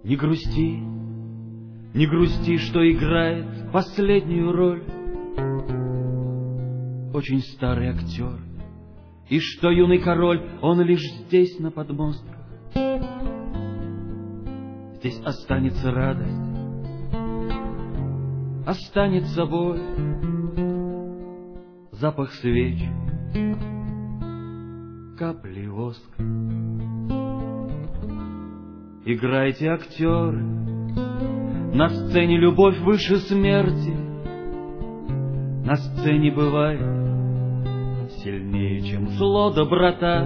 Не грусти, не грусти, что играет последнюю роль очень старый актер, и что юный король, он лишь здесь, на подмостках. Здесь останется радость, останется боль, запах свеч, капли воска. Играйте, актеры, на сцене любовь выше смерти. На сцене бывает сильнее, чем зло, доброта.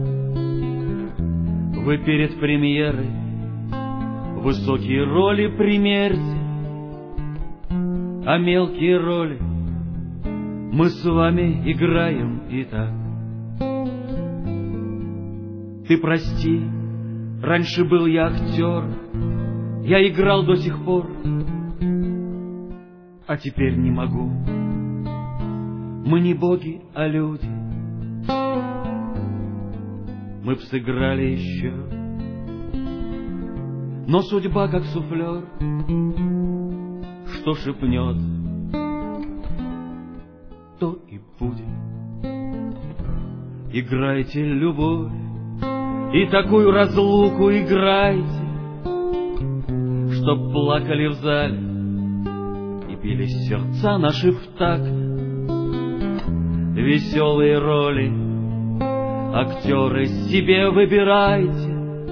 Вы перед премьерой высокие роли примерьте, а мелкие роли мы с вами играем и так. Ты прости, раньше был я актер, я играл до сих пор, а теперь не могу. Мы не боги, а люди. Мы б сыграли еще, но судьба как суфлер, что шепнет, то и будет. Играйте любовь, и такую разлуку играйте, чтоб плакали в зале и бились сердца наши в такт. Веселые роли актеры себе выбирайте,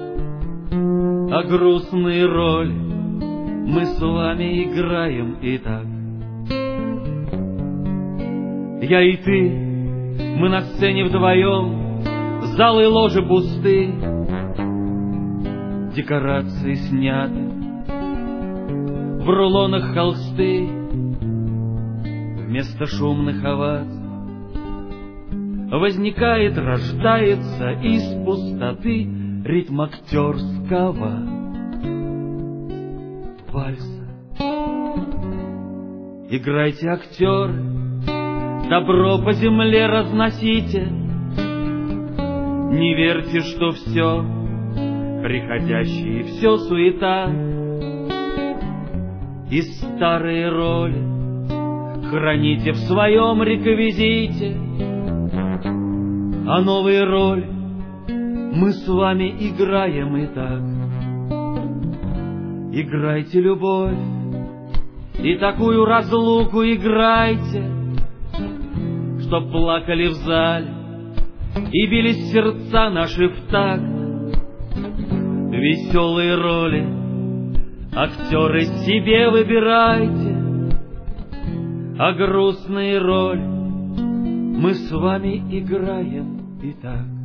а грустные роли мы с вами играем и так. Я и ты, мы на сцене вдвоем, залы и ложи пусты, декорации сняты, в рулонах холсты, вместо шумных оваций возникает, рождается из пустоты ритм актерского вальса. Играйте, актеры, добро по земле разносите, не верьте, что все приходящее, все суета. И старые роли храните в своем реквизите, а новые роли мы с вами играем и так. Играйте любовь, и такую разлуку играйте, чтоб плакали в зале и бились сердца наши в такт. Веселые роли актеры себе выбирайте, а грустные роли мы с вами играем и так.